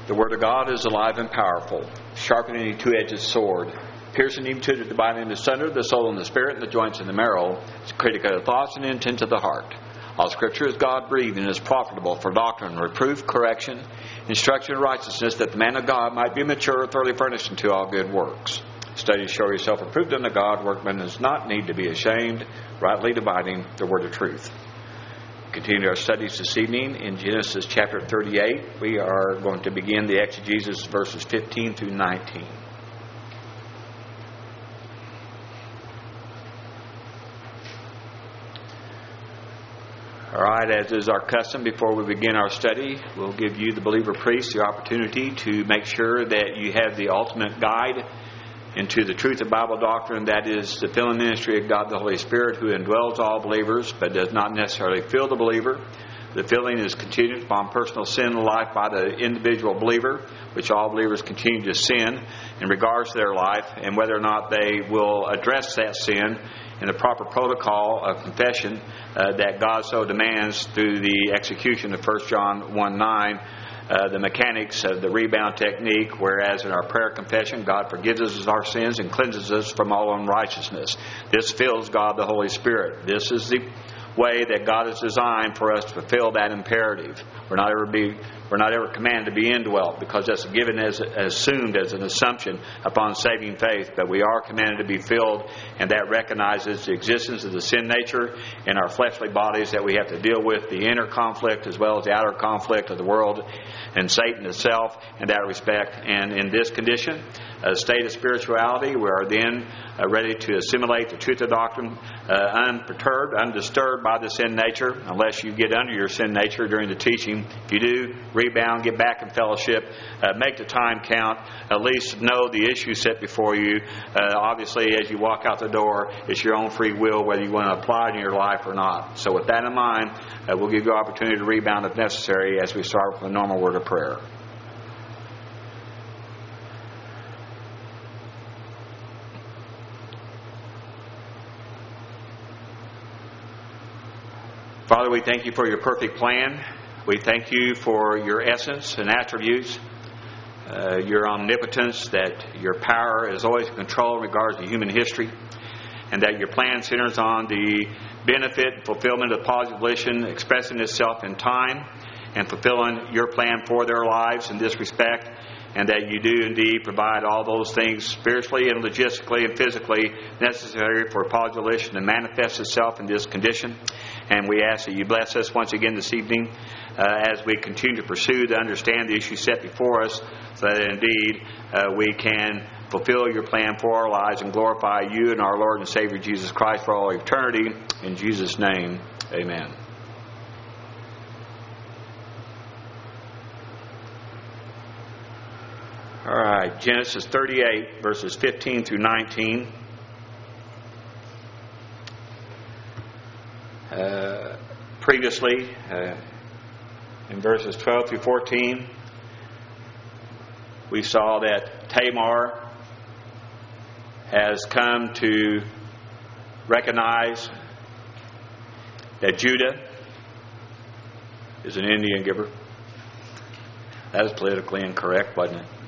The Word of God is alive and powerful, sharper than any two-edged sword, piercing even to the dividing asunder the soul and the spirit and the joints and the marrow, it's critical of the thoughts and intent of the heart. All Scripture is God-breathed and is profitable for doctrine, reproof, correction, instruction in righteousness, that the man of God might be mature, thoroughly furnished unto all good works. Study to show yourself approved unto God, workman does not need to be ashamed, rightly dividing the word of truth. Continue our studies this evening in Genesis chapter 38. We are going to begin the exegesis verses 15 through 19. All right, as is our custom, before we begin our study, we'll give you, the believer priest, the opportunity to make sure that you have the ultimate guide into the truth of Bible doctrine, that is the filling ministry of God the Holy Spirit, who indwells all believers but does not necessarily fill the believer. The filling is contingent upon personal sin in life by the individual believer, which all believers continue to sin in regards to their life, and whether or not they will address that sin in the proper protocol of confession that God so demands through the execution of 1 John 1:9. The mechanics of the rebound technique, whereas in our prayer confession, God forgives us our sins and cleanses us from all unrighteousness. This fills God the Holy Spirit. This is the way that God has designed for us to fulfill that imperative. We're not ever commanded to be indwelt, because that's given as assumed as an assumption upon saving faith. But we are commanded to be filled, and that recognizes the existence of the sin nature in our fleshly bodies that we have to deal with, the inner conflict as well as the outer conflict of the world and Satan itself in that respect. And in this condition, a state of spirituality, we are then ready to assimilate the truth of doctrine unperturbed, undisturbed by the sin nature, unless you get under your sin nature during the teaching. If you do, rebound, get back in fellowship, make the time count, at least know the issue set before you. Obviously, as you walk out the door, it's your own free will whether you want to apply it in your life or not. So with that in mind, we'll give you an opportunity to rebound if necessary as we start with a normal word of prayer. Father, we thank you for your perfect plan. We thank you for your essence and attributes, your omnipotence, that your power is always in control in regards to human history, and that your plan centers on the benefit and fulfillment of positive volition expressing itself in time and fulfilling your plan for their lives in this respect, and that you do indeed provide all those things spiritually and logistically and physically necessary for positive volition to manifest itself in this condition. And we ask that you bless us once again this evening as we continue to pursue to understand the issue set before us, so that indeed we can fulfill your plan for our lives and glorify you and our Lord and Savior Jesus Christ for all eternity. In Jesus' name, amen. All right, Genesis 38, verses 15 through 19. Previously, in verses 12 through 14, we saw that Tamar has come to recognize that Judah is an Indian giver. That was politically incorrect, wasn't it?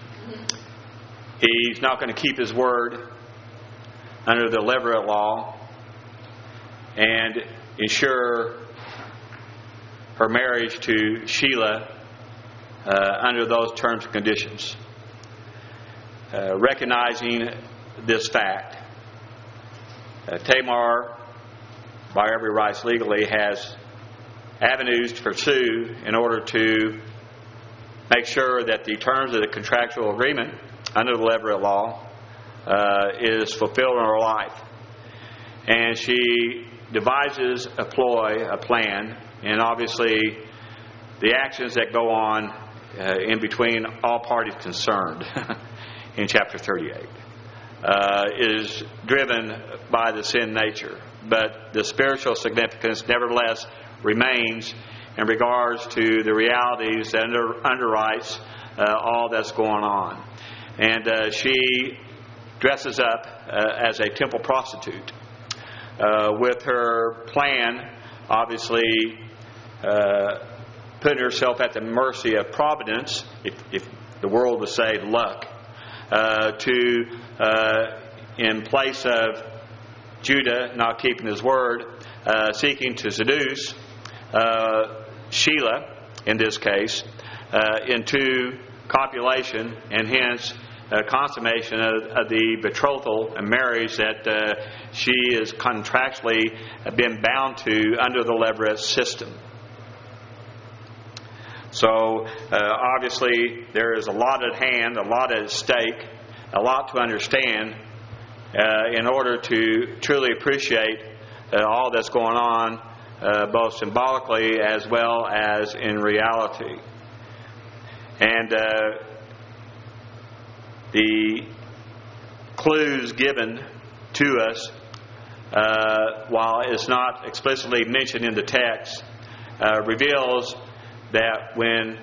He's not going to keep his word under the Levirate law and ensure her marriage to Sheila under those terms and conditions. Recognizing this fact, Tamar, by every right legally, has avenues to pursue in order to make sure that the terms of the contractual agreement under the Levirate law is fulfilled in her life. And she devises a ploy, a plan, and obviously the actions that go on in between all parties concerned in chapter 38 is driven by the sin nature. But the spiritual significance nevertheless remains in regards to the realities that underwrites all that's going on. And she dresses up as a temple prostitute with her plan, obviously putting herself at the mercy of providence, if the world would say luck, in place of Judah not keeping his word, seeking to seduce Sheila, in this case, into copulation, and hence consummation of the betrothal and marriage that she is contractually been bound to under the Levirate system. So obviously there is a lot at hand, a lot at stake, a lot to understand in order to truly appreciate all that's going on, both symbolically as well as in reality. And the clues given to us, while it's not explicitly mentioned in the text, reveals that when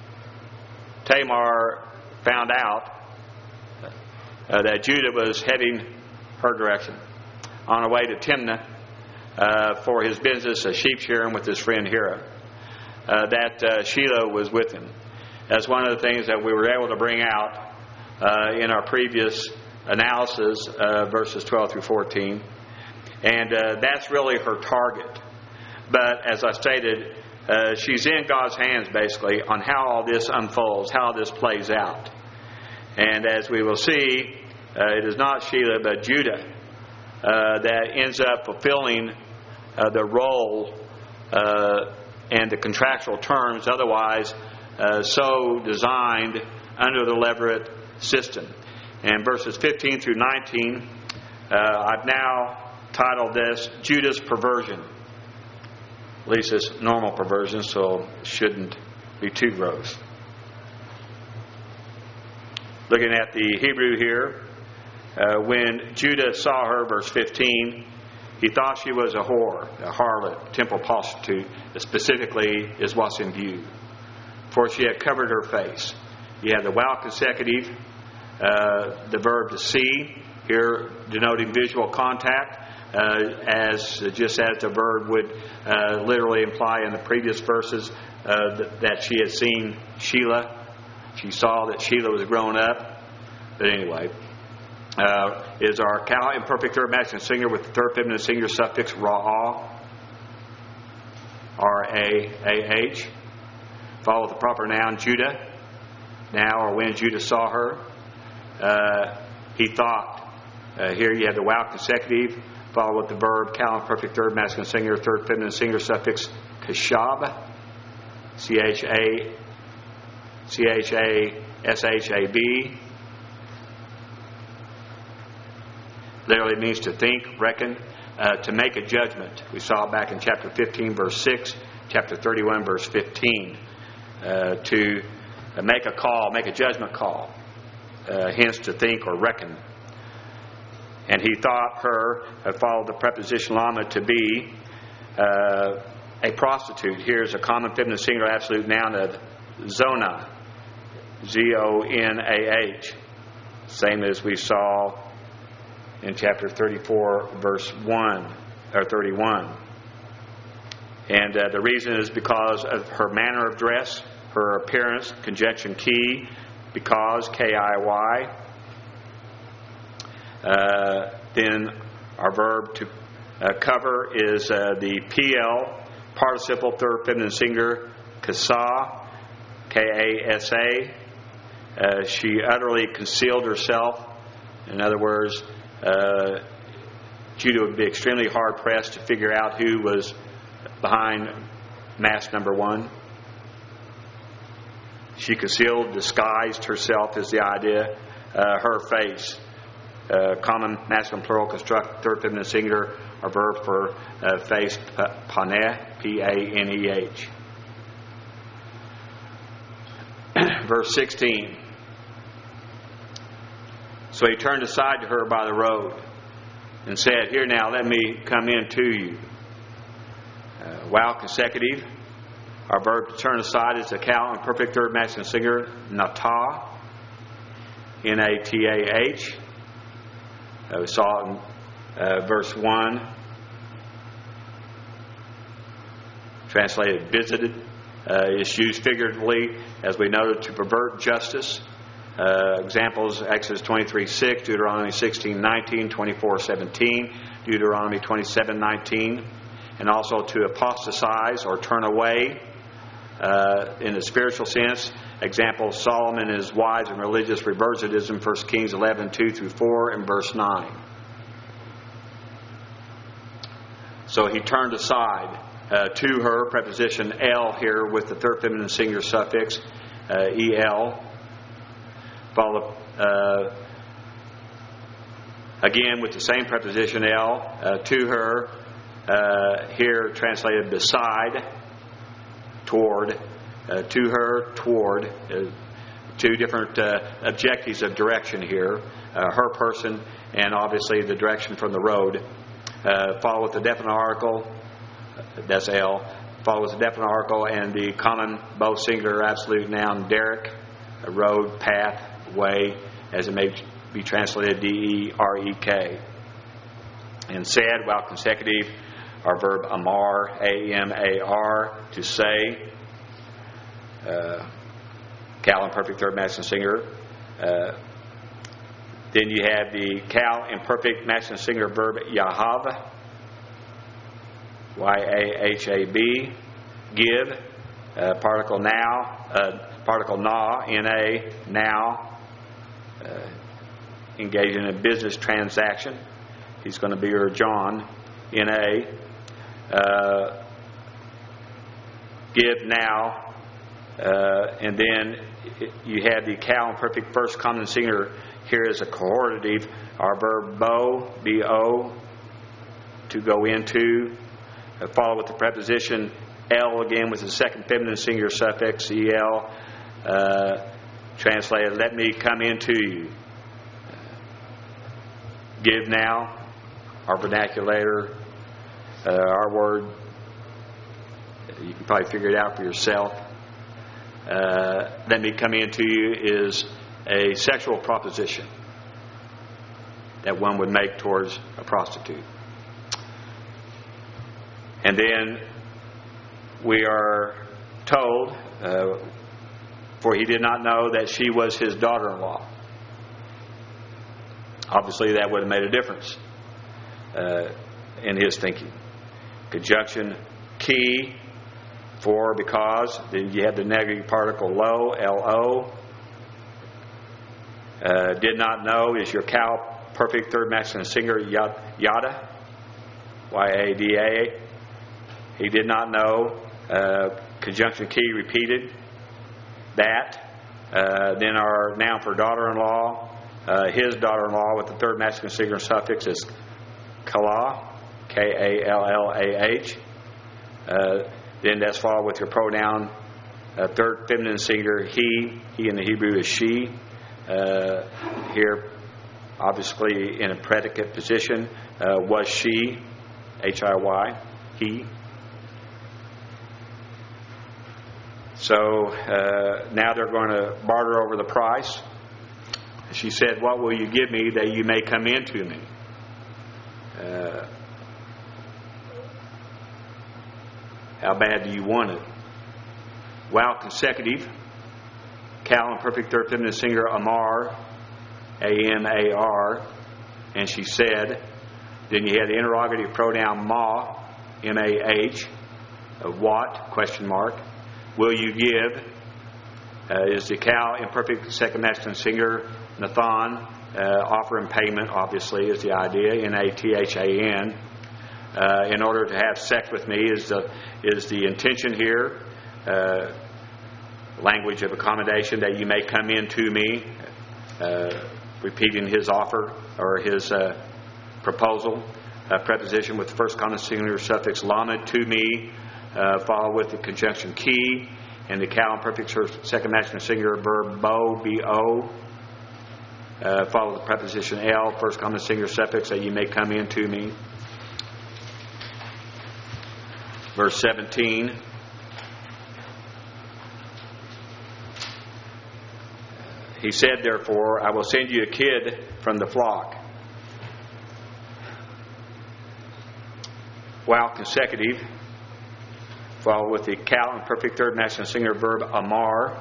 Tamar found out that Judah was heading her direction on her way to Timnah for his business of sheep shearing with his friend Hira, that Sheila was with him. That's one of the things that we were able to bring out in our previous analysis, verses 12 through 14. And that's really her target. But as I stated, she's in God's hands basically on how all this unfolds, how this plays out. And as we will see, it is not Sheila but Judah that ends up fulfilling the role and the contractual terms otherwise so designed under the Levirate system. And verses 15 through 19, I've now titled this Judah's Perversion. At least it's normal perversion, so it shouldn't be too gross. Looking at the Hebrew here, when Judah saw her, verse 15, he thought she was a whore, a harlot, temple prostitute. Specifically is what's in view. For she had covered her face. You have the wow consecutive, the verb to see, here denoting visual contact, just as the verb would literally imply in the previous verses that she had seen Sheila. She saw that Sheila was grown up. But anyway, is our cow imperfect third masculine singular with the third feminine singular suffix ra'ah, R-A-A-H, followed with the proper noun Judah. Now or when Judah saw her, he thought. Here you have the wow consecutive, followed with the verb cow imperfect third masculine singular, third feminine singular suffix kashab, C-H-A-S-H-A-B. Literally means to think, reckon, to make a judgment. We saw it back in chapter 15, verse 6, chapter 31, verse 15. To make a call, make a judgment call. Hence to think or reckon. And he thought her, followed the preposition lama, to be a prostitute. Here's a common feminine singular absolute noun of zonah, Z-O-N-A-H. Same as we saw in chapter 34, verse 1, or 31. And the reason is because of her manner of dress, her appearance, conjunction key, because, K-I-Y. Then our verb to cover is the PL, participle, third feminine singular, kasa, K-A-S-A. She utterly concealed herself. In other words, Judah would be extremely hard-pressed to figure out who was behind mask number one. She concealed, disguised herself is the idea. Her face. Common masculine plural construct, third feminine singular, a verb for face, paneh, P-A-N-E-H. Verse 16. So he turned aside to her by the road and said, "Here now, let me come in to you." Wow consecutive. Our verb to turn aside is a cow in perfect third masculine singular, natah, N-A-T-A-H. We saw it in verse 1, translated visited, is used figuratively, as we noted, to pervert justice. Examples: Exodus 23:6, Deuteronomy 16:19, 24:17, Deuteronomy 27:19, and also to apostatize or turn away in the spiritual sense. Example: Solomon and his wives and religious reversionism, 1 Kings 11:2-4 and verse 9. So he turned aside. To her, preposition el here with the third feminine singular suffix el. Follow again with the same preposition el. To her, here translated beside, toward. To her, toward. Two different objectives of direction here. Her person and obviously the direction from the road. Follow with the definite article. That's L. Follows the definite article and the common, both singular, absolute noun, derek, a road, path, way, as it may be translated, D-E-R-E-K. And said, while consecutive, our verb amar, A-M-A-R, to say. Cal imperfect third masculine singular. Then you have the cal imperfect masculine singular verb yahav. Y-A-H-A-B, give, particle now, particle na, N-A, now, engaged in a business transaction. He's going to be your John, N-A, give now, and then you have the cal imperfect first common singular here as a cohortative, our verb bo, B-O, to go into. Follow with the preposition el again with the second feminine singular suffix el, translated, let me come into you. Give now, our vernacular, our word, you can probably figure it out for yourself. Let me come into you is a sexual proposition that one would make towards a prostitute. And then we are told, for he did not know that she was his daughter-in-law. Obviously, that would have made a difference in his thinking. Conjunction key, for, because. Then you have the negative particle lo, L-O. Did not know is your cal perfect third masculine singular yada, Y-A-D-A. He did not know. Conjunction key repeated. That. Then our noun for daughter-in-law. His daughter-in-law with the third masculine singular suffix is kala, K-A-L-L-A-H. Then that's followed with your pronoun third feminine singular he. He in the Hebrew is she. Here, obviously in a predicate position, was she, H-I-Y, he. So now they're going to barter over the price. She said, what will you give me that you may come into me? How bad do you want it? While consecutive, cal imperfect third feminine singular amar, A-M-A-R, and she said. Then you had the interrogative pronoun ma, M-A-H, what, question mark. Will you give? Is the cal imperfect second masculine singular nathan, offer and payment, obviously, is the idea, N-A-T-H-A-N. In order to have sex with me is the intention here. Language of accommodation, that you may come into me, repeating his offer or his proposal. Preposition with the first common singular suffix lamed, to me, followed with the conjunction key, and the cal imperfect second masculine singular verb bo, B-O, followed with the preposition el, first common singular suffix, that you may come into me. Verse 17. He said, therefore, I will send you a kid from the flock. While consecutive, Well, with the cal and perfect third masculine singular verb amar,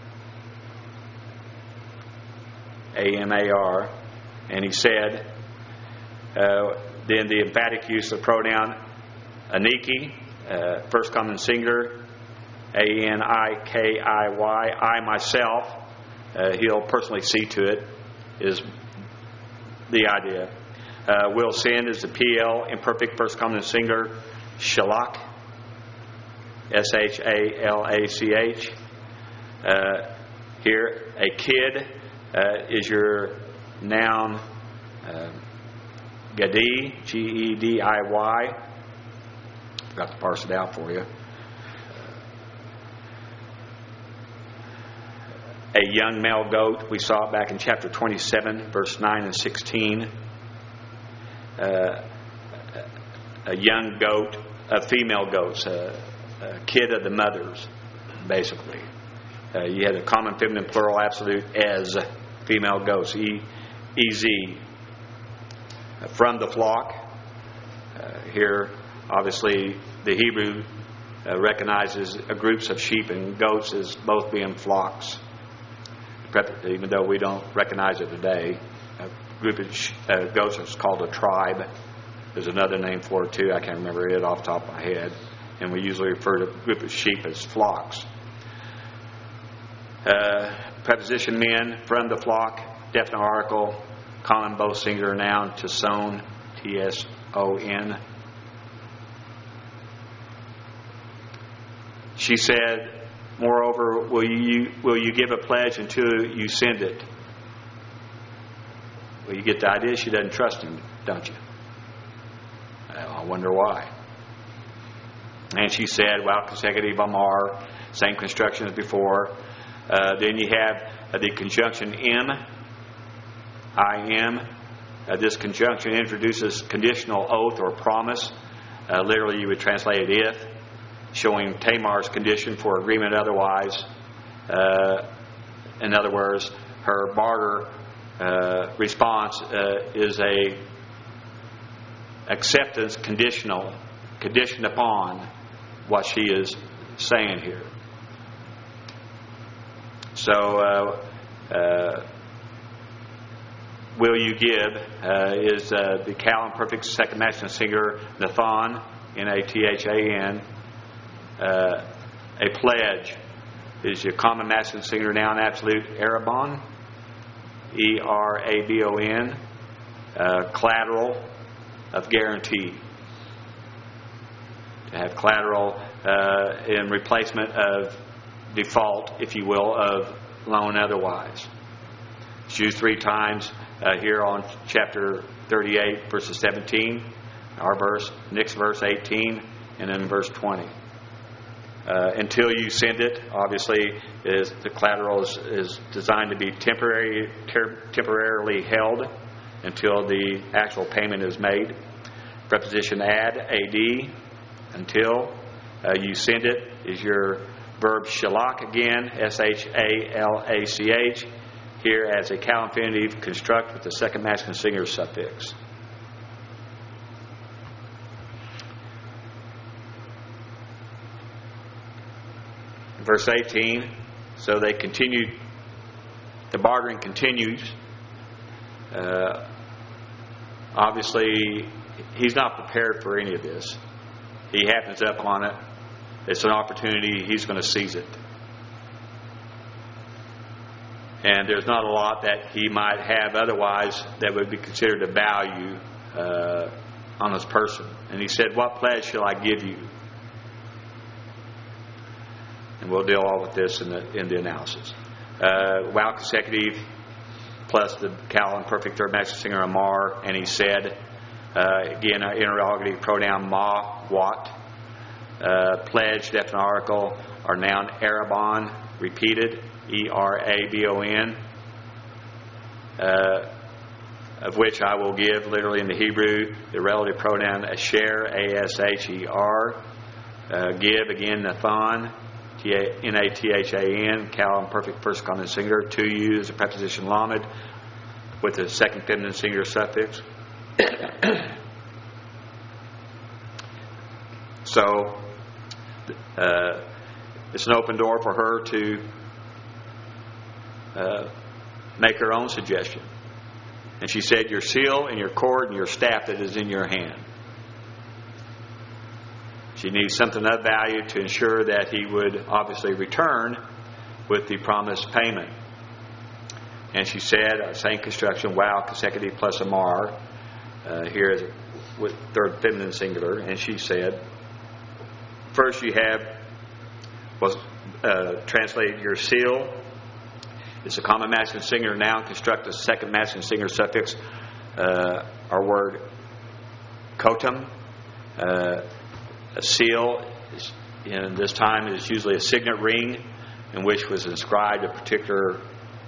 A-M-A-R, and he said, then the emphatic use of the pronoun aniki, first common singular, A-N-I-K-I-Y, I myself, he'll personally see to it, is the idea. Will send is the PL, imperfect first common singular, shalach, S-H-A-L-A-C-H. Here, a kid is your noun, Gedi, G-E-D-I-Y. Forgot to parse it out for you. A young male goat, we saw it back in chapter 27, verse 9 and 16. A young goat, female goats, a kid of the mothers, basically. You had a common feminine plural absolute as female goats, E-Z. From the flock. Here, obviously, the Hebrew recognizes groups of sheep and goats as both being flocks. Even though we don't recognize it today, a group of goats is called a tribe. There's another name for it too. I can't remember it off the top of my head. And we usually refer to a group of sheep as flocks. Preposition men, from the flock, definite article, common both singular noun, Tson, T-S-O-N. She said, moreover, will you give a pledge until you send it? Well, you get the idea she doesn't trust him, don't you? I wonder why. And she said, well, consecutive amar, same construction as before. Then you have the conjunction im, I-M. This conjunction introduces conditional oath or promise. Literally, you would translate it if, showing Tamar's condition for agreement otherwise. In other words, her barter response is a acceptance conditional, conditioned upon what she is saying here. So, will you give is the cal and perfect second masculine singular Nathan, N-A-T-H-A-N. A pledge is your common masculine singular noun absolute Erabon, E-R-A-B-O-N. Collateral of guarantee. To have collateral in replacement of default, if you will, of loan otherwise. It's used 3 times here on chapter 38, verses 17, our verse, next verse 18, and then verse 20. Until you send it, obviously, is the collateral is designed to be temporarily held until the actual payment is made. Preposition add, ad, until you send it, is your verb shalach again, S-H-A-L-A-C-H, here as a cal infinitive construct with the second masculine singular suffix. Verse 18, so they continued, the bartering continues. Obviously, he's not prepared for any of this. He happens up on it. It's an opportunity. He's going to seize it. And there's not a lot that he might have otherwise that would be considered a value on his person. And he said, what pledge shall I give you? And we'll deal all with this in the analysis. Wow consecutive plus the cal and perfect third masculine singular amar, and he said, again, an interrogative pronoun ma, what, pledge, definite article, our noun Erabon, repeated, E-R-A-B-O-N, of which I will give, literally in the Hebrew, the relative pronoun asher, A-S-H-E-R, give, again, Nathan, N-A-T-H-A-N, cal and perfect first common singular, to you is a preposition lamed with the second feminine singular suffix. So, It's an open door for her to make her own suggestion. And she said, your seal and your cord and your staff that is in your hand. She needs something of value to ensure that he would obviously return with the promised payment. And she said, same construction, wow, consecutive plus amar. Here is with third feminine singular. And she said, first you have, translated your seal. It's a common masculine singular noun. Construct a second masculine singular suffix. Our word cotum. A seal, in this time, is usually a signet ring in which was inscribed a particular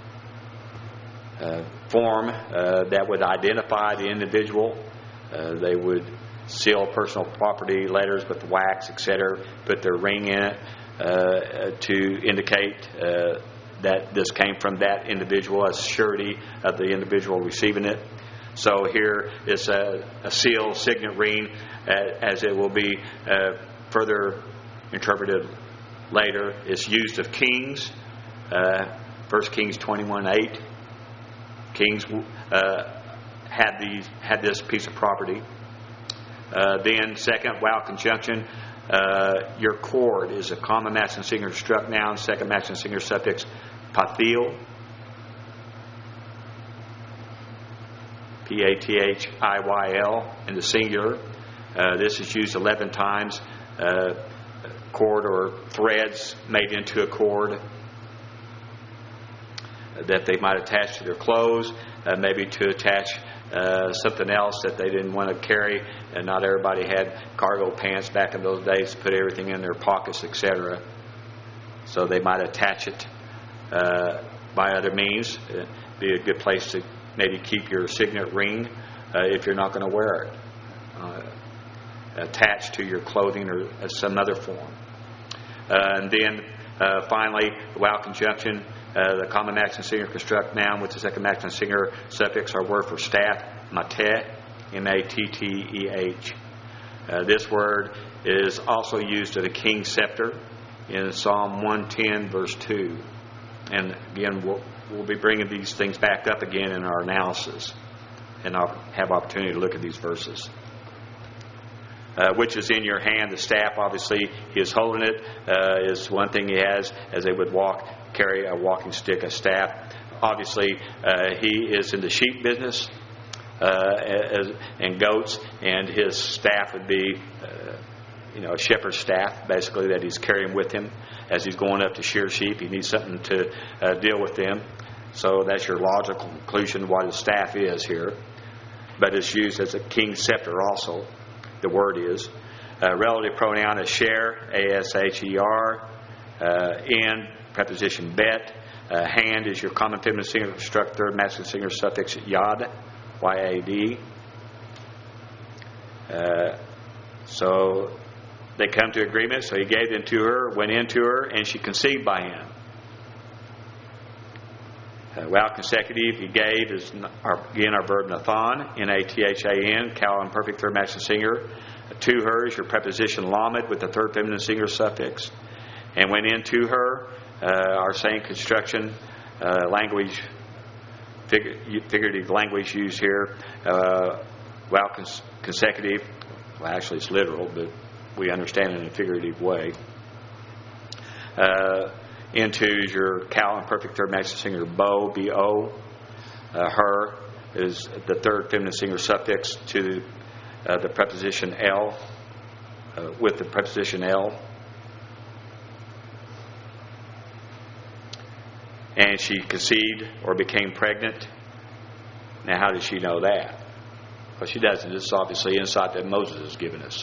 form that would identify the individual. They would seal personal property, letters with wax, etc., put their ring in it to indicate that this came from that individual as surety of the individual receiving it. So here is a seal, signet ring, as it will be further interpreted later. It's used of kings. 1 Kings 21:8. Kings had this piece of property. Then second, wow conjunction. Your cord is a common masculine singular struck noun. Second masculine singular suffix pathiel. Pathiel in the singular. This is used 11 times. Cord or threads made into a cord that they might attach to their clothes, maybe to attach something else that they didn't want to carry. And not everybody had cargo pants back in those days to put everything in their pockets, etc. So they might attach it by other means. Be a good place to maybe keep your signet ring if you're not going to wear it. Attached to your clothing or some other form. And then finally, the wow conjunction, the common masculine singular construct noun with the second masculine singular suffix, our word for staff, mateh, M-A-T-T-E-H. This word is also used of the king's scepter in Psalm 110 verse 2. And again, we'll be bringing these things back up again in our analysis, and I'll have opportunity to look at these verses. Which is in your hand. The staff, obviously, he is holding it, is one thing he has as they would carry a walking stick, a staff. Obviously, he is in the sheep business and goats, and his staff would be, a shepherd's staff, basically, that he's carrying with him as he's going up to shear sheep. He needs something to deal with them. So that's your logical conclusion of what his staff is here. But it's used as a king's scepter also. The word is. Relative pronoun is sher, A-S-H-E-R. In, preposition bet. Hand is your common feminine singular construct third masculine singular suffix yad, Y-A-D. So they come to agreement. So he gave them to her, went into her, and she conceived by him. Wow consecutive, he gave, is again our verb nathan, N-A-T-H-A-N, cal imperfect third masculine singular. To her is your preposition lamed with the third feminine singular suffix. And went into her, our same construction, language, figurative language used here. Wow consecutive, well actually it's literal, but we understand it in a figurative way. Into your cal imperfect third masculine singular bo, B-O. Her is the third feminine singular suffix to the preposition L, with the preposition L. And she conceived or became pregnant. Now, how did she know that? Well, she doesn't. This is obviously insight that Moses has given us.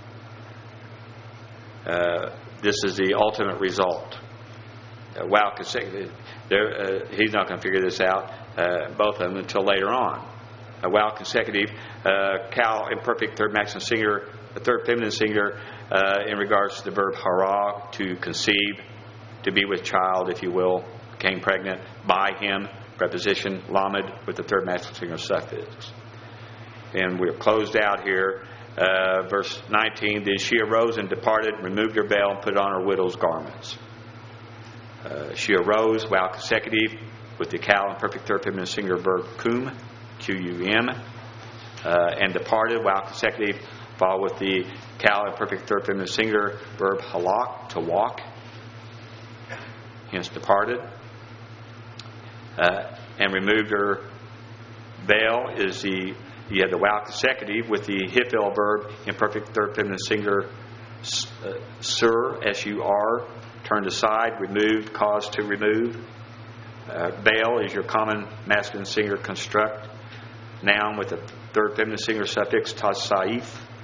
This is the ultimate result. Wow consecutive. He's not going to figure this out, both of them, until later on. Wow consecutive. Cal imperfect third masculine singular, third feminine singular, in regards to the verb hara, to conceive, to be with child, if you will, became pregnant by him, preposition lamed with the third masculine singular suffix. And we're closed out here Verse 19, then she arose and departed, removed her veil, and put on her widow's garments. She arose while consecutive with the cal and perfect third feminine singular verb cum, Q-U-M, and departed while consecutive, followed with the cal and perfect third feminine singular verb halak, to walk, hence departed. And removed her veil is you have the wow consecutive with the hifil verb imperfect third feminine singular sur, S-U-R, turned aside, removed, caused to remove. Veil is your common masculine singular construct noun with the third feminine singular suffix tasaif,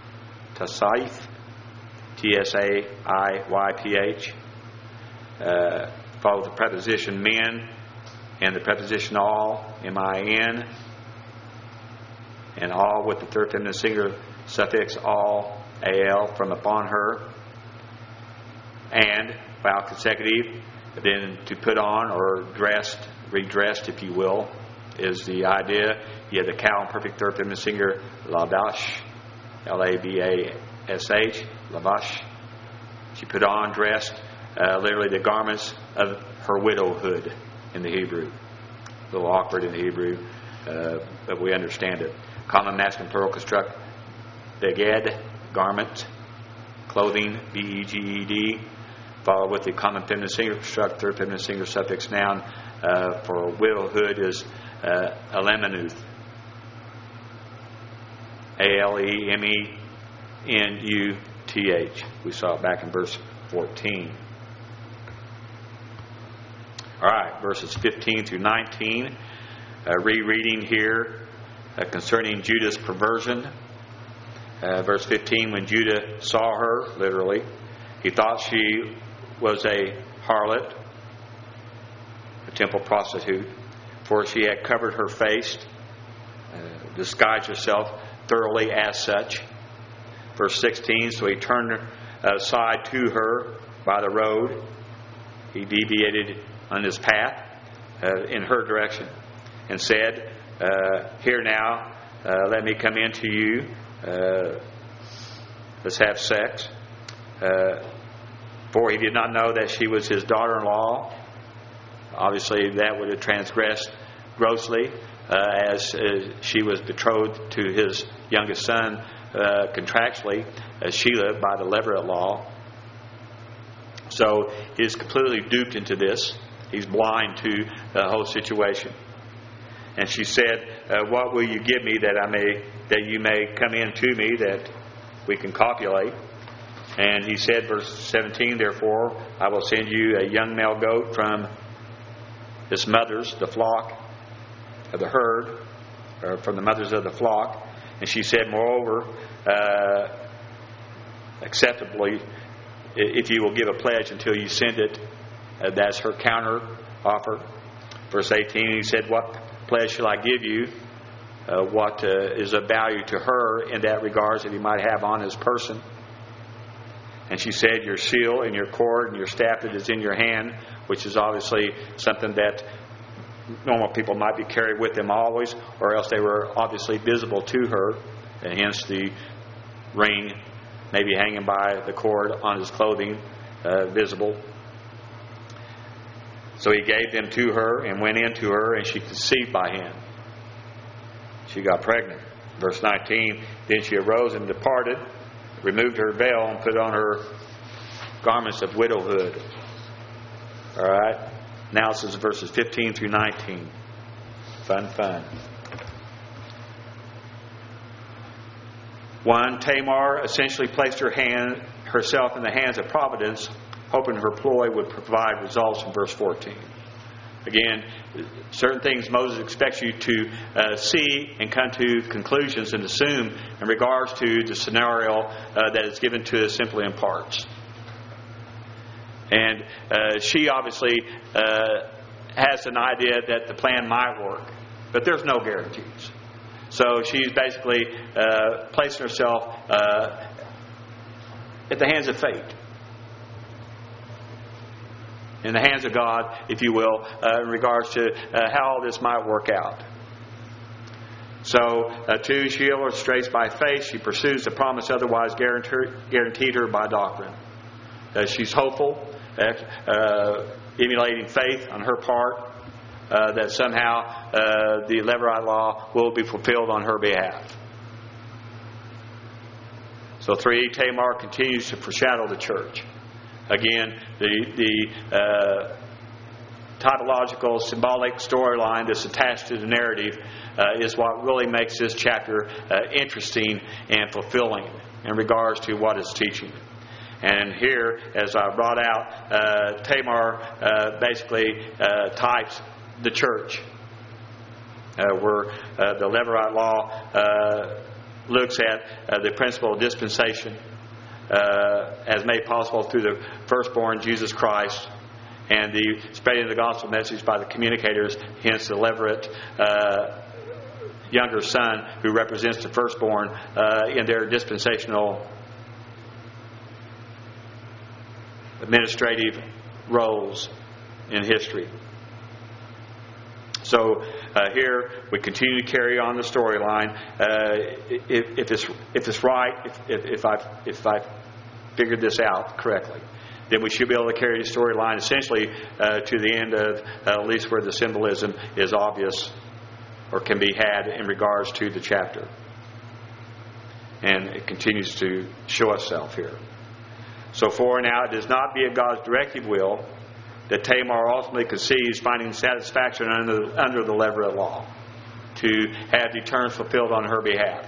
T-S-A-I-Y-P-H. Follow the preposition men and the preposition all, M-I-N, and all with the third feminine singular suffix all, A-L, from upon her. And while consecutive, then to put on or dressed, redressed, if you will, is the idea. You have the cal and perfect third feminine singular lavash, L-A-B-A-S-H, lavash. She put on, dressed, literally the garments of her widowhood in the Hebrew. A little awkward in the Hebrew, but we understand it. Common masculine plural construct, beged, garment, clothing, B-E-G-E-D, followed with the common feminine singular construct, third feminine singular suffix noun for widowhood is alemenuth, A-L-E-M-E-N-U-T-H. We saw it back in verse 14. All right, verses 15 through 19. Rereading here concerning Judah's perversion. Verse 15, when Judah saw her, literally, he thought she was a harlot, a temple prostitute, for she had covered her face, disguised herself thoroughly as such. Verse 16, so he turned aside to her by the road. He deviated on his path in her direction and said, here now, let me come in to you. Let's have sex. For he did not know that she was his daughter-in-law. Obviously, that would have transgressed grossly, as she was betrothed to his youngest son contractually, Shelah, by the Levirate law. So he's completely duped into this. He's blind to the whole situation. And she said, what will you give me that you may come in to me, that we can copulate? And he said, verse 17, therefore, I will send you a young male goat from his mothers, the flock of the herd, or from the mothers of the flock. And she said, moreover, acceptably, if you will give a pledge until you send it, that's her counter offer. Verse 18, he said, what pledge shall I give you? What is of value to her in that regards that he might have on his person? And she said, your seal and your cord and your staff that is in your hand, which is obviously something that normal people might be carried with them always, or else they were obviously visible to her, and hence the ring maybe hanging by the cord on his clothing, visible. So he gave them to her and went in to her, and she conceived by him. She got pregnant. Verse 19, then she arose and departed, removed her veil, and put on her garments of widowhood. All right. Now this is verses 15 through 19. Fun. 1. Tamar essentially placed herself in the hands of providence, hoping her ploy would provide results in verse 14. Again, certain things Moses expects you to see and come to conclusions and assume in regards to the scenario that is given to us simply in parts. And she obviously has an idea that the plan might work, but there's no guarantees. So she's basically placing herself at the hands of fate. In the hands of God, if you will, in regards to how all this might work out. So, 2, she illustrates by faith. She pursues the promise otherwise guaranteed her by doctrine. She's hopeful, emulating faith on her part, that somehow the Levirate law will be fulfilled on her behalf. So 3, Tamar continues to foreshadow the church. Again, the typological, symbolic storyline that's attached to the narrative is what really makes this chapter interesting and fulfilling in regards to what it's teaching. And here, as I brought out, Tamar basically types the church, where the Levirate law looks at the principle of dispensation as made possible through the firstborn, Jesus Christ, and the spreading of the gospel message by the communicators, hence the Levirate younger son who represents the firstborn in their dispensational administrative roles in history. So here we continue to carry on the storyline. If it's right, if I figured this out correctly, then we should be able to carry the storyline essentially to the end of at least where the symbolism is obvious or can be had in regards to the chapter. And it continues to show itself here. So for now, it does not be of God's directive will that Tamar ultimately conceives, finding satisfaction under the Levirate law, to have the terms fulfilled on her behalf.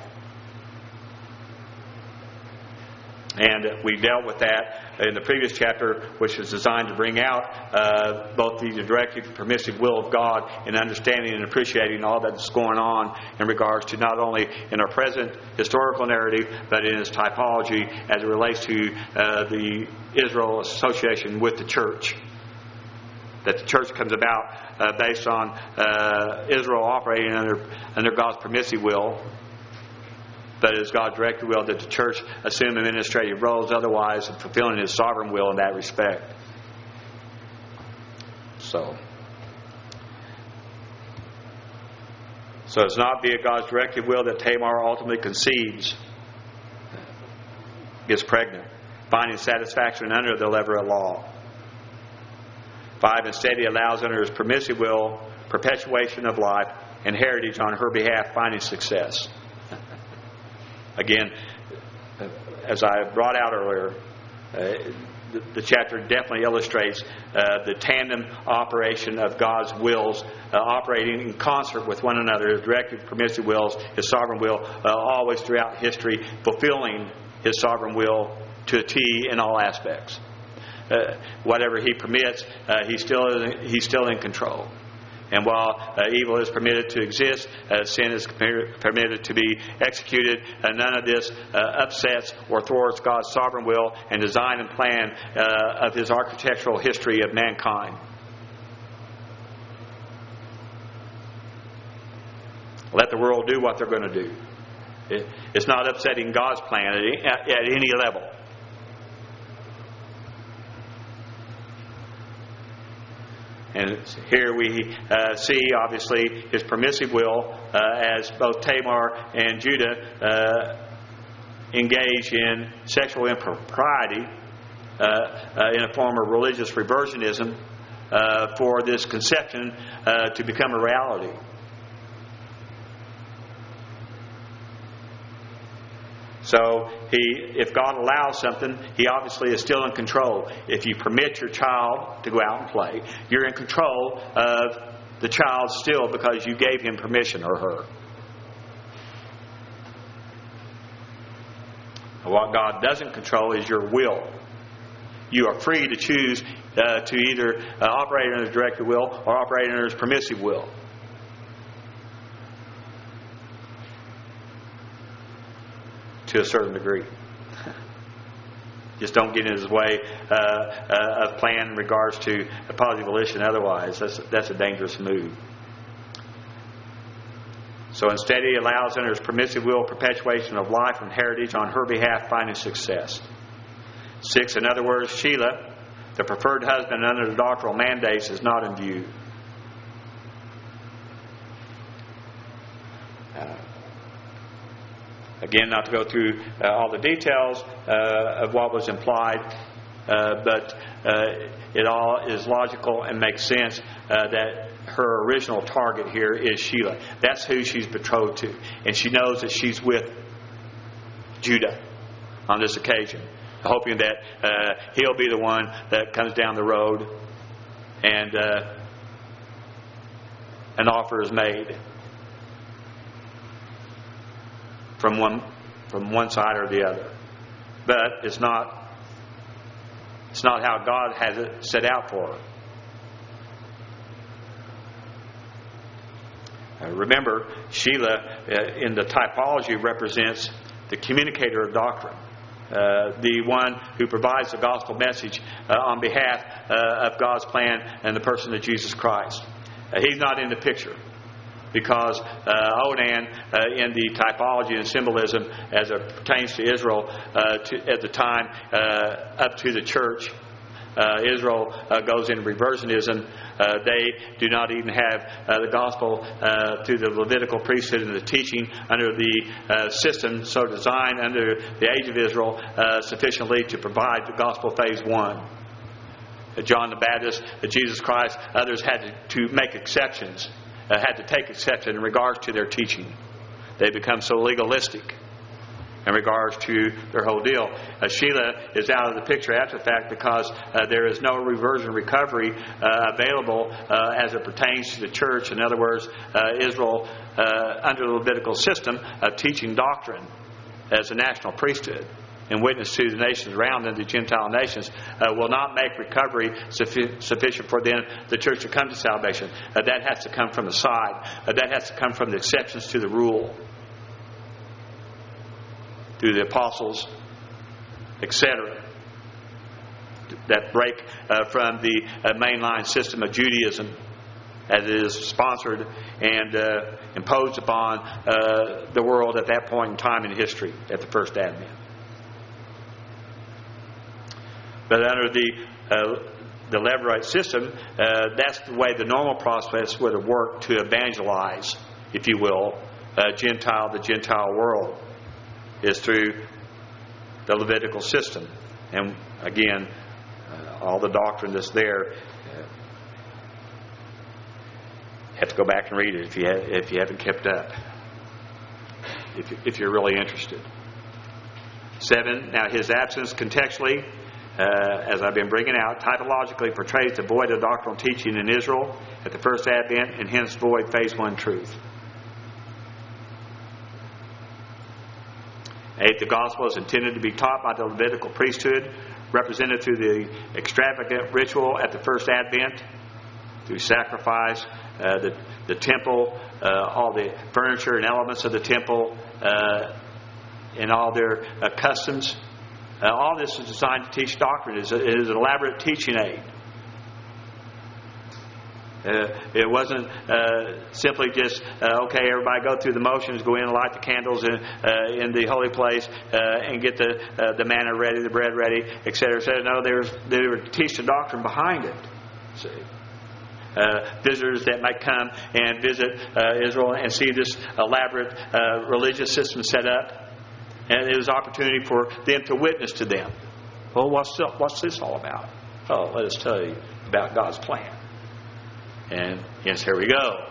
And we dealt with that in the previous chapter, which was designed to bring out both the directive and permissive will of God in understanding and appreciating all that's going on in regards to not only in our present historical narrative, but in its typology as it relates to the Israel association with the church. That the church comes about based on Israel operating under God's permissive will, but it is God's direct will that the church assume administrative roles otherwise, and fulfilling His sovereign will in that respect. So it's not via God's directive will that Tamar ultimately conceives, gets pregnant, finding satisfaction under the Levirate law. 5, instead He allows under His permissive will perpetuation of life and heritage on her behalf, finding success. Again, as I brought out earlier, the chapter definitely illustrates the tandem operation of God's wills operating in concert with one another, His directive, permissive wills, His sovereign will, always throughout history, fulfilling His sovereign will to a T in all aspects. Whatever He permits, He's still in control. And while evil is permitted to exist, sin is permitted to be executed, none of this upsets or thwarts God's sovereign will and design and plan of His architectural history of mankind. Let the world do what they're going to do. It's not upsetting God's plan at any level. And here we see, obviously, His permissive will as both Tamar and Judah engage in sexual impropriety in a form of religious reversionism for this conception to become a reality. So if God allows something, He obviously is still in control. If you permit your child to go out and play, you're in control of the child still because you gave him permission or her. What God doesn't control is your will. You are free to choose to either operate under His directed will or operate under His permissive will. To a certain degree. Just don't get in His way of plan in regards to a positive volition. Otherwise, that's a dangerous move. So instead, He allows under His permissive will perpetuation of life and heritage on her behalf, finding success. 6, in other words, Shelah, the preferred husband under the doctrinal mandates, is not in view. Again, not to go through all the details of what was implied, but it all is logical and makes sense that her original target here is Sheila. That's who she's betrothed to. And she knows that she's with Judah on this occasion, hoping that he'll be the one that comes down the road and an offer is made from one side or the other. But it's not how God has it set out for her. Remember, Sheila in the typology represents the communicator of doctrine, the one who provides the gospel message on behalf of God's plan and the person of Jesus Christ. He's not in the picture because Onan, in the typology and symbolism as it pertains to Israel at the time up to the church, Israel goes into reversionism. They do not even have the gospel through the Levitical priesthood and the teaching under the system so designed under the age of Israel sufficiently to provide the gospel phase 1. John the Baptist, Jesus Christ, others had to make exceptions, had to take exception in regards to their teaching. They become so legalistic in regards to their whole deal. Sheila is out of the picture after the fact because there is no reversion recovery available as it pertains to the church. In other words, Israel, under the Levitical system of teaching doctrine as a national priesthood and witness to the nations around them, the Gentile nations, will not make recovery sufficient for then the church to come to salvation. That has to come from the side. That has to come from the exceptions to the rule, through the apostles, etc., that break from the mainline system of Judaism as it is sponsored and imposed upon the world at that point in time in history, at the first advent. But under the Levirate system, that's the way the normal process would have worked to evangelize, if you will, the Gentile world, is through the Levitical system. And again, all the doctrine that's there, you have to go back and read it if you haven't kept up, if you're really interested. 7, now his absence contextually, as I've been bringing out, typologically portrays the void of doctrinal teaching in Israel at the first advent, and hence void phase 1 truth. 8, the gospel is intended to be taught by the Levitical priesthood, represented through the extravagant ritual at the first advent, through sacrifice, the temple, all the furniture and elements of the temple, and all their customs. All this is designed to teach doctrine. It is an elaborate teaching aid. It wasn't simply just, okay, everybody go through the motions, go in and light the candles in the holy place and get the manna ready, the bread ready, etc., etc. No, they were to teach the doctrine behind it. See? Visitors that might come and visit Israel and see this elaborate religious system set up. And it was an opportunity for them to witness to them. Well, what's this all about? Oh, let us tell you about God's plan. And yes, here we go.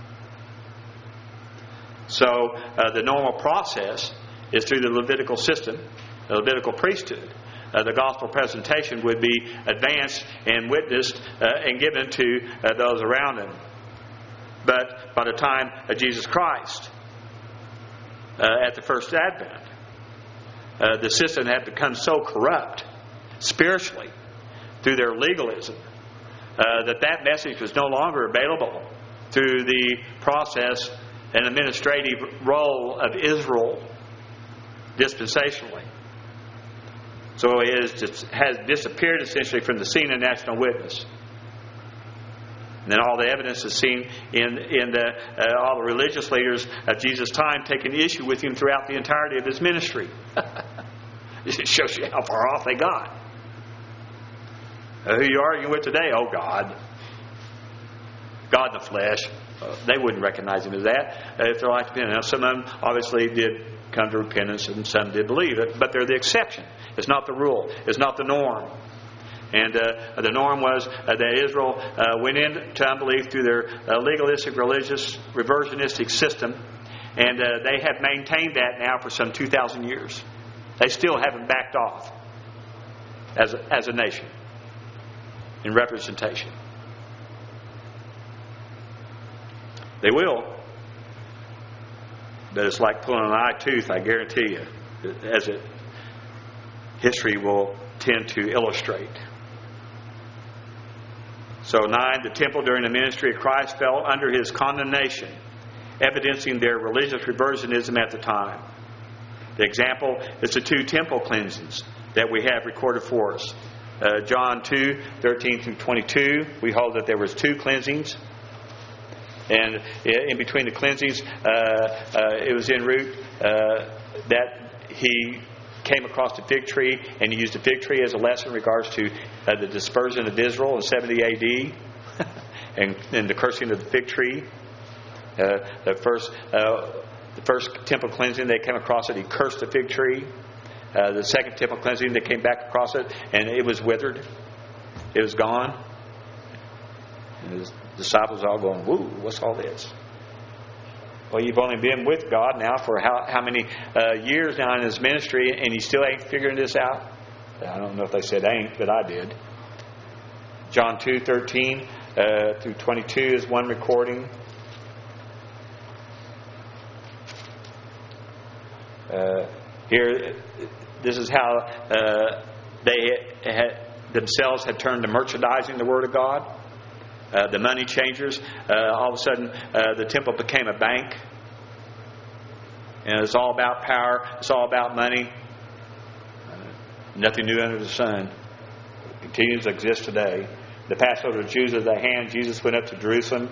So the normal process is through the Levitical system, the Levitical priesthood. The gospel presentation would be advanced and witnessed and given to those around him. But by the time of Jesus Christ, at the first advent, the system had become so corrupt spiritually through their legalism that message was no longer available through the process and administrative role of Israel dispensationally. So it has disappeared essentially from the scene of national witness. And then all the evidence is seen in all the religious leaders of Jesus' time taking issue with him throughout the entirety of his ministry. It shows you how far off they got. Who you arguing with today? Oh, God. God in the flesh. They wouldn't recognize him as that if their life depended. Now, some of them obviously did come to repentance, and some did believe it. But they're the exception. It's not the rule. It's not the norm. And the norm was that Israel went into unbelief through their legalistic, religious, reversionistic system. And they have maintained that now for some 2,000 years. They still haven't backed off as a nation in representation. They will. But it's like pulling an eye tooth, I guarantee you, as history will tend to illustrate. So 9, the temple during the ministry of Christ fell under his condemnation, evidencing their religious reversionism at the time. The example is the 2 temple cleansings that we have recorded for us. John 2, 13 through 22, we hold that there was 2 cleansings. And in between the cleansings, it was en route that he came across the fig tree, and he used the fig tree as a lesson in regards to the dispersion of Israel in 70 A.D. and the cursing of the fig tree. The first temple cleansing, they came across it, he cursed the fig tree. The second temple cleansing, they came back across it, and it was withered. It was gone. And his disciples all going, "Woo, what's all this?" Well, you've only been with God now for how many years now in his ministry, and you still ain't figuring this out? I don't know if they said ain't, but I did. John 2, 13 through 22 is one recording. Here, this is how they themselves had turned to merchandising the Word of God. The money changers, all of a sudden, the temple became a bank. And it's all about power. It's all about money. Nothing new under the sun. It continues to exist today. The Passover of Jews is at hand. Jesus went up to Jerusalem.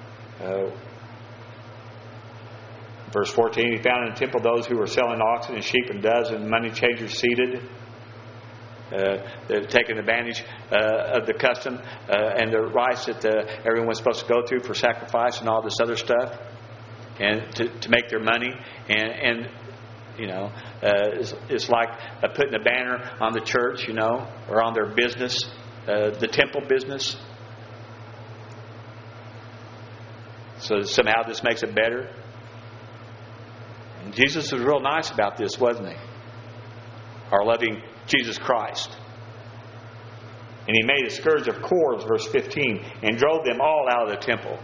Verse 14, he found in the temple those who were selling oxen and sheep and doves and money changers seated. They've taken advantage of the custom and the rites that everyone was supposed to go through for sacrifice and all this other stuff, and to make their money. And you know, it's like putting a banner on the church, you know, or on their business, the temple business. So somehow this makes it better. And Jesus was real nice about this, wasn't he? Our loving Jesus Christ. And he made a scourge of cords, verse 15, and drove them all out of the temple.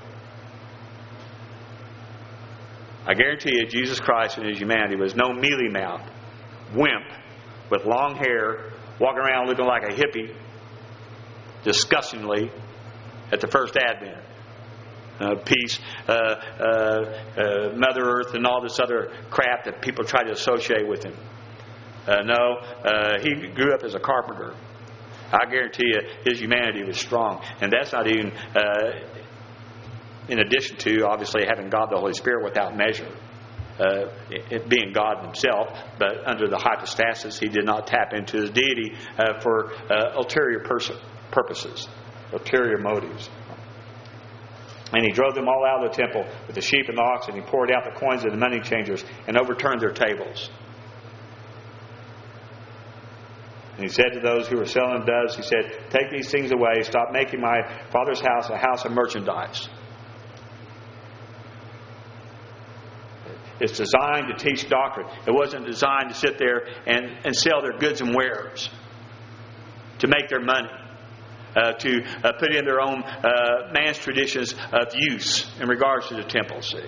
I guarantee you, Jesus Christ in his humanity was no mealy-mouthed wimp with long hair, walking around looking like a hippie, disgustingly, at the first Advent. Peace, Mother Earth, and all this other crap that people try to associate with him. He grew up as a carpenter. I guarantee you his humanity was strong. And that's not even in addition to, obviously, having God the Holy Spirit without measure. It being God himself, but under the hypostasis, he did not tap into his deity for ulterior purposes, ulterior motives. And he drove them all out of the temple with the sheep and the oxen. He poured out the coins of the money changers and overturned their tables. And he said to those who were selling doves, he said, "Take these things away. Stop making my Father's house a house of merchandise." It's designed to teach doctrine. It wasn't designed to sit there and sell their goods and wares, to make their money, to put in their own man's traditions of use in regards to the temple. See?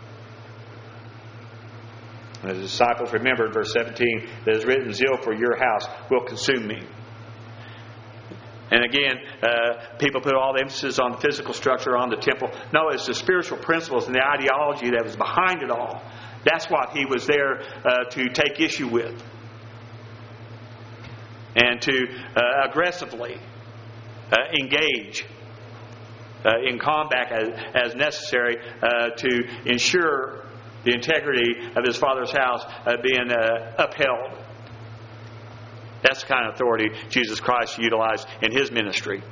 And the disciples remembered, verse 17, that is written, "Zeal for your house will consume me." And again, people put all the emphasis on the physical structure, on the temple. No, it's the spiritual principles and the ideology that was behind it all. That's what he was there to take issue with. And to aggressively engage in combat as necessary to ensure the integrity of his Father's house being upheld. That's the kind of authority Jesus Christ utilized in his ministry.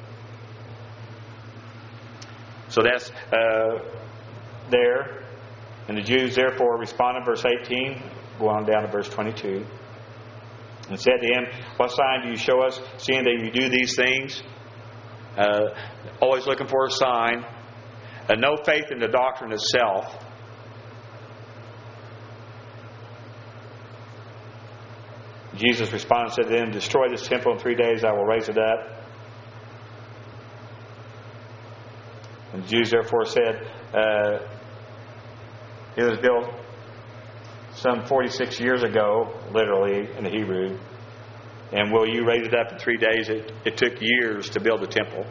So that's there. And the Jews therefore responded, verse 18, go on down to verse 22. And said to him, what sign do you show us, seeing that you do these things? Always looking for a sign. No faith in the doctrine itself. Jesus responded and said to them, destroy this temple in 3 days, I will raise it up. And the Jews therefore said, it was built some 46 years ago, literally in the Hebrew. And will you raise it up in 3 days? It took years to build the temple.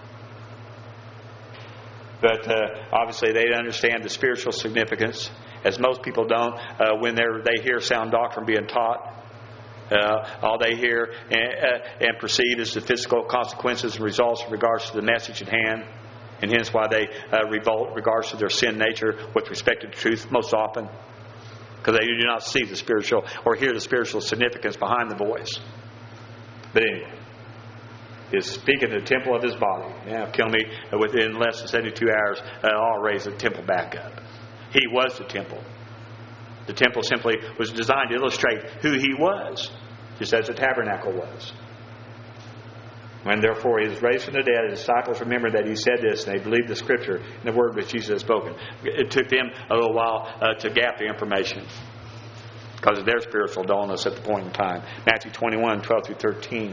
But obviously they didn't understand the spiritual significance, as most people don't, when they hear sound doctrine being taught. All they hear and perceive is the physical consequences and results in regards to the message at hand. And hence why they revolt in regards to their sin nature with respect to the truth most often. Because they do not see the spiritual or hear the spiritual significance behind the voice. But anyway, is speaking to the temple of his body. Kill me within less than 72 hours. I'll raise the temple back up. He was the temple. The temple simply was designed to illustrate who he was, just as the tabernacle was. When therefore he was raised from the dead, his disciples remembered that he said this, and they believed the scripture and the word which Jesus had spoken. It took them a little while to gap the information because of their spiritual dullness at the point in time. Matthew 21, 12 through 13.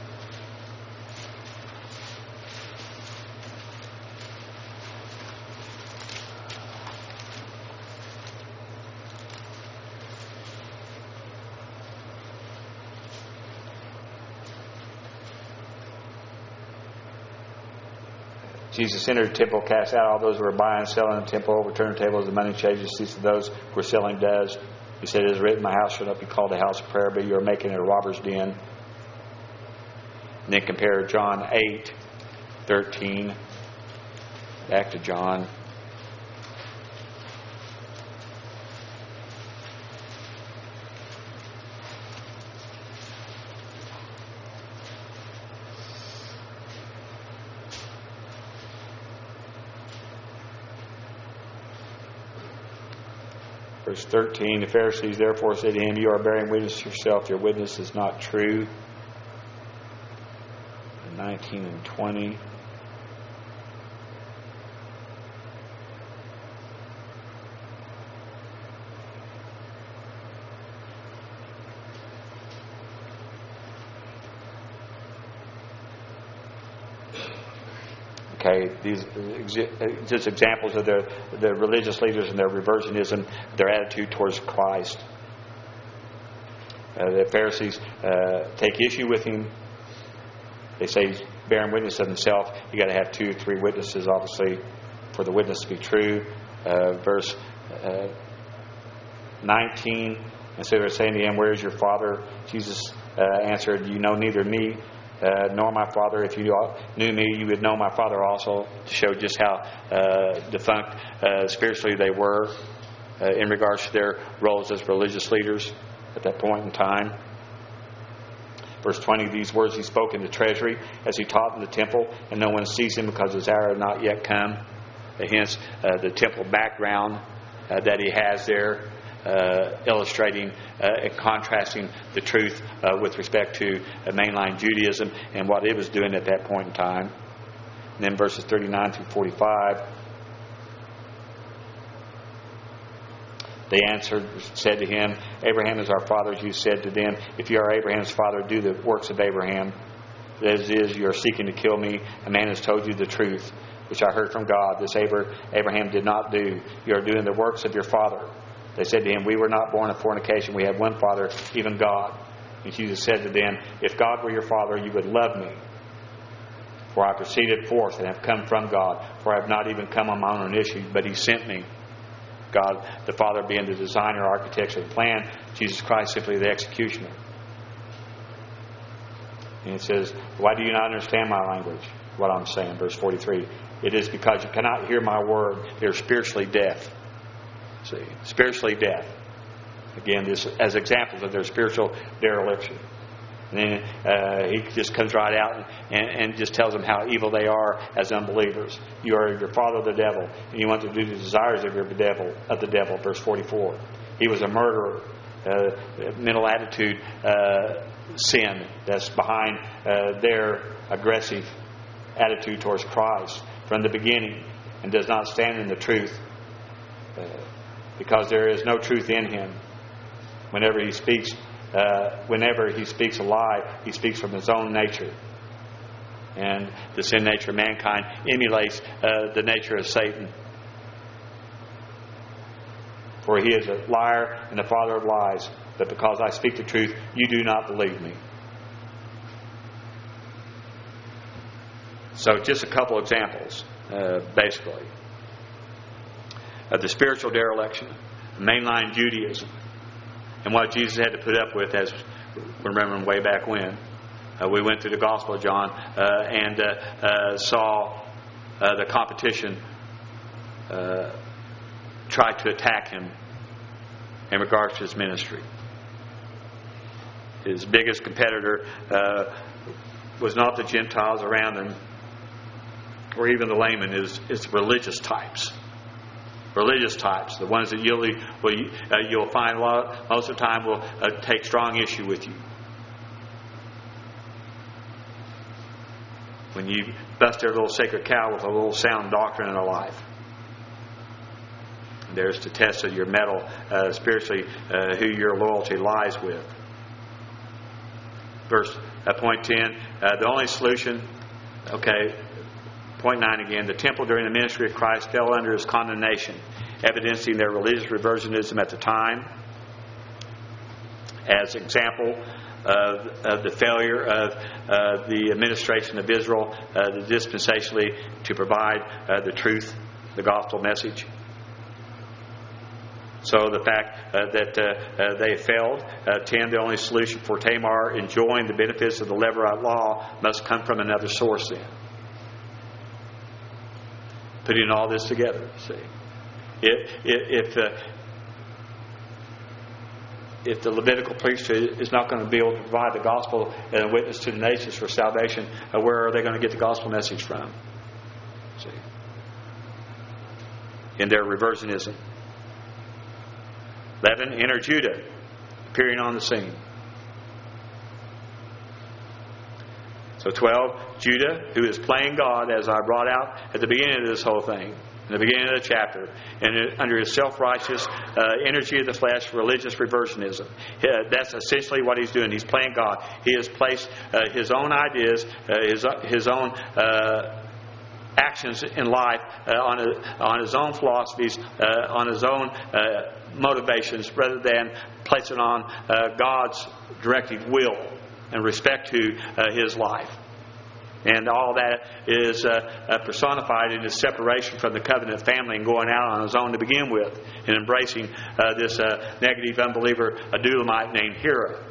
Jesus entered the temple, cast out all those who were buying and selling in the temple, overturned the tables, the money changers, ceased to those who were selling doves. He said, it is written, my house shall not be called a house of prayer, but you are making it a robber's den. And then compare John 8, 13. Back to John. Verse 13, the Pharisees therefore said to him, you are bearing witness yourself, your witness is not true. 19 and 20. Okay, these just examples of the religious leaders and their reversionism, their attitude towards Christ. The Pharisees take issue with him. They say he's bearing witness of himself. You got to have 2 or 3 witnesses, obviously, for the witness to be true. Verse 19, and so they're saying to him, "Where is your Father?" Jesus answered, "You know neither me nor my Father. If you knew me, you would know my Father also," to show just how defunct spiritually they were in regards to their roles as religious leaders at that point in time. Verse 20, these words he spoke in the treasury as he taught in the temple, and no one sees him because his hour had not yet come. Hence, the temple background that he has there, illustrating and contrasting the truth with respect to mainline Judaism and what it was doing at that point in time. And then verses 39 through 45, they answered, said to him, "Abraham is our father." You said to them, "If you are Abraham's father, do the works of Abraham. As it is, you are seeking to kill me. A man has told you the truth, which I heard from God. This Abraham did not do. You are doing the works of your father." They said to him, "We were not born of fornication. We have one Father, even God." And Jesus said to them, "If God were your Father, you would love me. For I proceeded forth and have come from God. For I have not even come on my own initiative, but He sent me." God, the Father, being the designer, architect of the plan, Jesus Christ simply the executioner. And it says, "Why do you not understand my language?" What I'm saying, verse 43. "It is because you cannot hear my word. You're spiritually deaf." See, spiritually deaf. Again, this as examples of their spiritual dereliction. And then he just comes right out and just tells them how evil they are as unbelievers. "You are your father the devil, and you want to do the desires of the devil." Verse 44. "He was a murderer mental attitude sin that's behind their aggressive attitude towards Christ from the beginning, and does not stand in the truth because there is no truth in him. Whenever he speaks a lie, he speaks from his own nature. And the sin nature of mankind emulates the nature of Satan. For he is a liar and the father of lies. But because I speak the truth, you do not believe me. So just a couple examples, basically, of the spiritual dereliction, mainline Judaism, and what Jesus had to put up with, as we're remembering way back when. We went through the Gospel of John and saw the competition try to attack him in regards to his ministry. His biggest competitor was not the Gentiles around him, or even the laymen. It's religious types. Religious types, the ones that you'll find most of the time will take strong issue with you. When you bust their little sacred cow with a little sound doctrine in their life. There's to test of your mettle spiritually, who your loyalty lies with. Point 10, the only solution, point 9 again, the temple during the ministry of Christ fell under his condemnation, evidencing their religious reversionism at the time. As example of the failure of the administration of Israel, dispensationally to provide the truth, the gospel message. So the fact that they failed. 10, the only solution for Tamar enjoying the benefits of the Levirate law must come from another source then. Putting all this together, see. If the Levitical priesthood is not going to be able to provide the gospel and a witness to the nations for salvation, where are they going to get the gospel message from? See. In their reversionism. 11, enter Judah, appearing on the scene. So 12, Judah, who is playing God, as I brought out at the beginning of this whole thing, in the beginning of the chapter, and under his self-righteous energy of the flesh, religious reversionism. That's essentially what he's doing. He's playing God. He has placed his own ideas, his own actions in life on his own philosophies, on his own motivations, rather than placing on God's directed will and respect to his life. And all that is personified in his separation from the covenant family and going out on his own to begin with, and embracing this negative unbeliever Adulamite named Hira.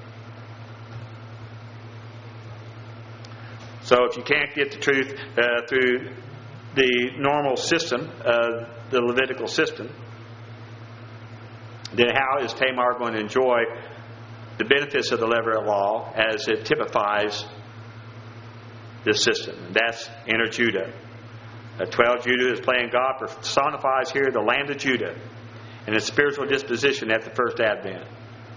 So if you can't get the truth through the normal system, the Levitical system, then how is Tamar going to enjoy the benefits of the Levirate law as it typifies this system? And that's enter Judah. 12, Judah is playing God, personifies here the land of Judah and its spiritual disposition at the first advent.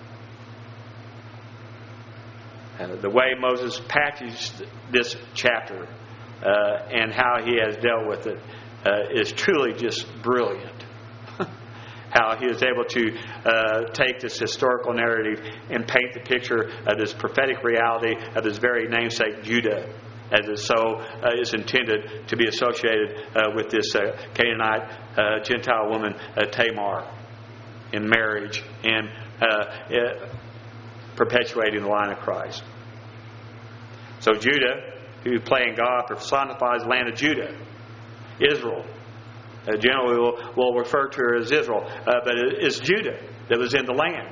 The way Moses packaged this chapter and how he has dealt with it is truly just brilliant. How he is able to take this historical narrative and paint the picture of this prophetic reality of his very namesake Judah, as it so is intended to be associated with this Canaanite Gentile woman Tamar in marriage and perpetuating the line of Christ. So Judah, who playing God, personifies the land of Judah, Israel. Generally we'll refer to her as Israel, but it's Judah that was in the land.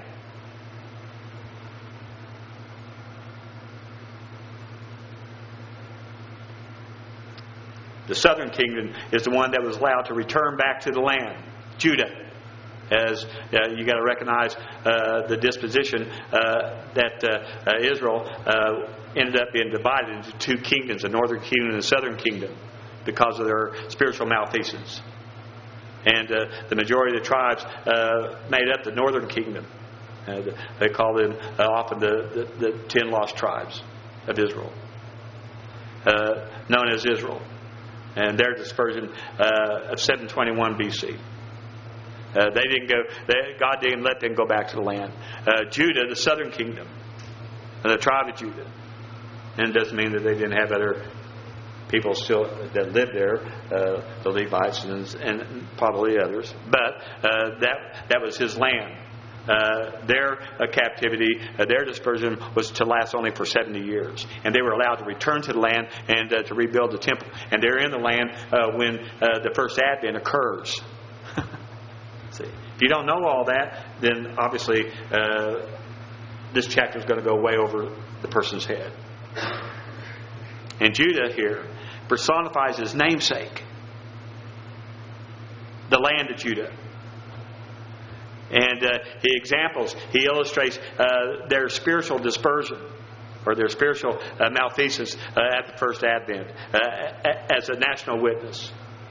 The southern kingdom is the one that was allowed to return back to the land, Judah. As you got to recognize the disposition that Israel ended up being divided into two kingdoms, the northern kingdom and the southern kingdom, because of their spiritual malfeasance. And the majority of the tribes made up the northern kingdom. They call them often the 10 lost tribes of Israel, known as Israel, and their dispersion of 721 BC. They didn't go. God didn't let them go back to the land. Judah, the southern kingdom, the tribe of Judah, and it doesn't mean that they didn't have other people still that lived there, the Levites and probably others. But that was his land. Their captivity, their dispersion was to last only for 70 years. And they were allowed to return to the land and to rebuild the temple. And they're in the land when the first Advent occurs. See, if you don't know all that, then obviously this chapter is going to go way over the person's head. And Judah here personifies his namesake, the land of Judah. And he illustrates their spiritual dispersion or their spiritual malfeasance at the first Advent as a national witness.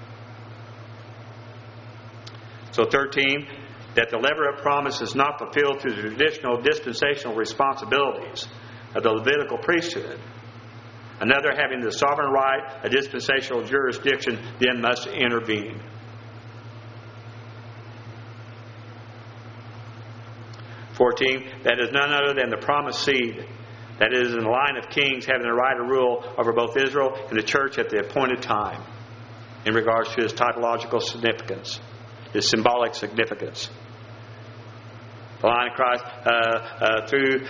So 13, that the Levirate promise is not fulfilled through the traditional dispensational responsibilities of the Levitical priesthood. Another having the sovereign right, a dispensational jurisdiction, then must intervene. That is none other than the promised seed, that is in the line of kings having the right to rule over both Israel and the church at the appointed time, in regards to his typological significance, his symbolic significance. The line of Christ through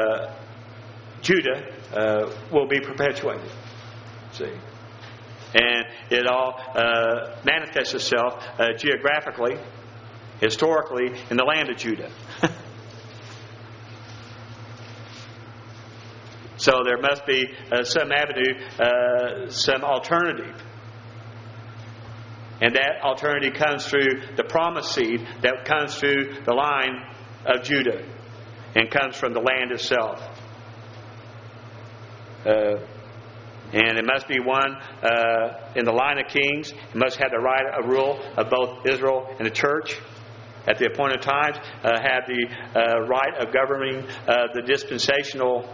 Judah will be perpetuated. See, and it all manifests itself geographically, historically, in the land of Judah. So there must be some avenue, some alternative. And that alternative comes through the promised seed that comes through the line of Judah and comes from the land itself. And it must be one in the line of kings. It must have the right of rule of both Israel and the church at the appointed times. Have the right of governing the dispensational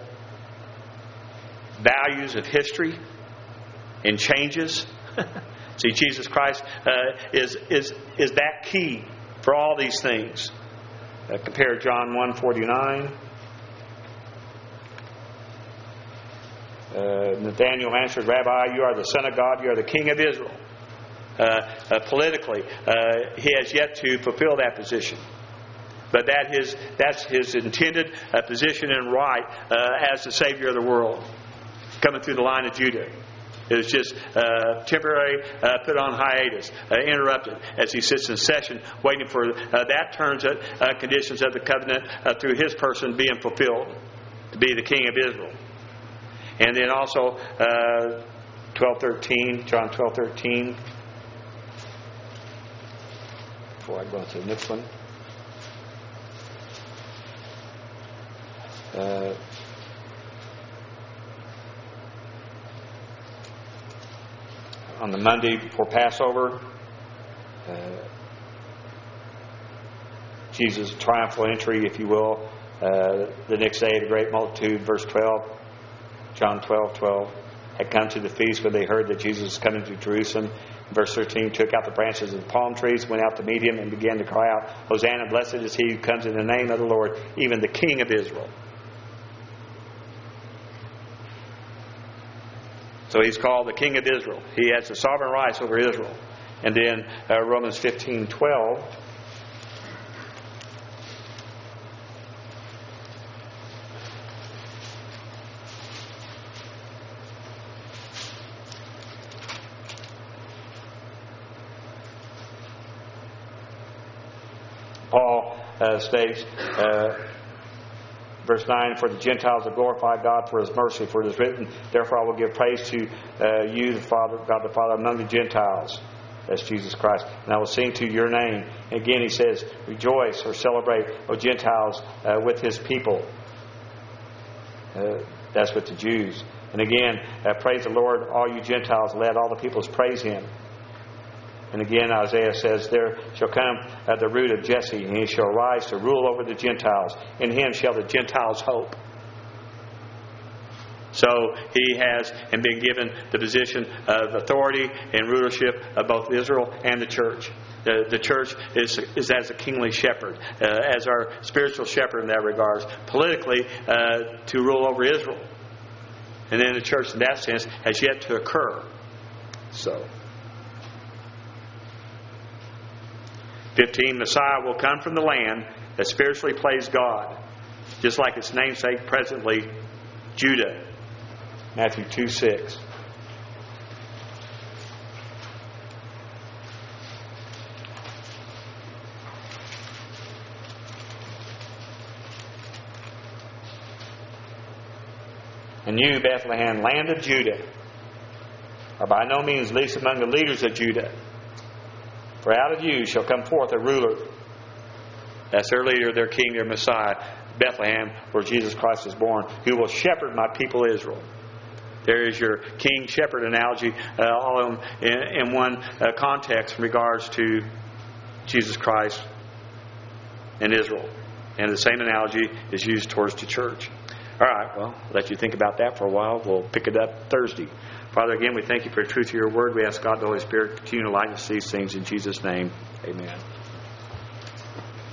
values of history and changes. See, Jesus Christ is that key for all these things. Compare John 1:49. Nathanael answered, Rabbi, you are the Son of God, you are the King of Israel. Politically, he has yet to fulfill that position. But that's his intended position and right as the Savior of the world, coming through the line of Judah. It was just temporary, put on hiatus, interrupted as he sits in session, waiting for that turns conditions of the covenant through his person being fulfilled to be the King of Israel. And then also 12:13, John 12:13. Before I go on to the next one. On the Monday before Passover, Jesus' triumphal entry, if you will, the next day the great multitude, verse 12, John 12:12, had come to the feast when they heard that Jesus was coming to Jerusalem. Verse 13, took out the branches of the palm trees, went out to meet him, and began to cry out, Hosanna, blessed is he who comes in the name of the Lord, even the King of Israel. So he's called the King of Israel. He has the sovereign rights over Israel. And then Romans 15:12. Paul states, verse 9, for the Gentiles have glorified God for His mercy, for it is written, therefore I will give praise to you, the Father, God the Father, among the Gentiles. That's Jesus Christ. And I will sing to your name. And again he says, rejoice or celebrate, O Gentiles, with His people. That's with the Jews. And again, praise the Lord, all you Gentiles. Let all the peoples praise Him. And again, Isaiah says, there shall come the root of Jesse, and he shall rise to rule over the Gentiles. In him shall the Gentiles hope. So he has and been given the position of authority and rulership of both Israel and the church. The church is as a kingly shepherd, as our spiritual shepherd in that regards. Politically, to rule over Israel. And then the church, in that sense, has yet to occur. So, 15, Messiah will come from the land that spiritually plays God, just like its namesake presently, Judah. Matthew 2:6. And you, Bethlehem, land of Judah, are by no means least among the leaders of Judah. For out of you shall come forth a ruler. That's their leader, their king, their Messiah. Bethlehem, where Jesus Christ was born, who will shepherd my people Israel. There is your king shepherd analogy, all of them in one context in regards to Jesus Christ and Israel. And the same analogy is used towards the church. All right, well, I'll let you think about that for a while. We'll pick it up Thursday. Father, again, we thank you for the truth of your word. We ask God, the Holy Spirit, continue to light us these things in Jesus' name. Amen.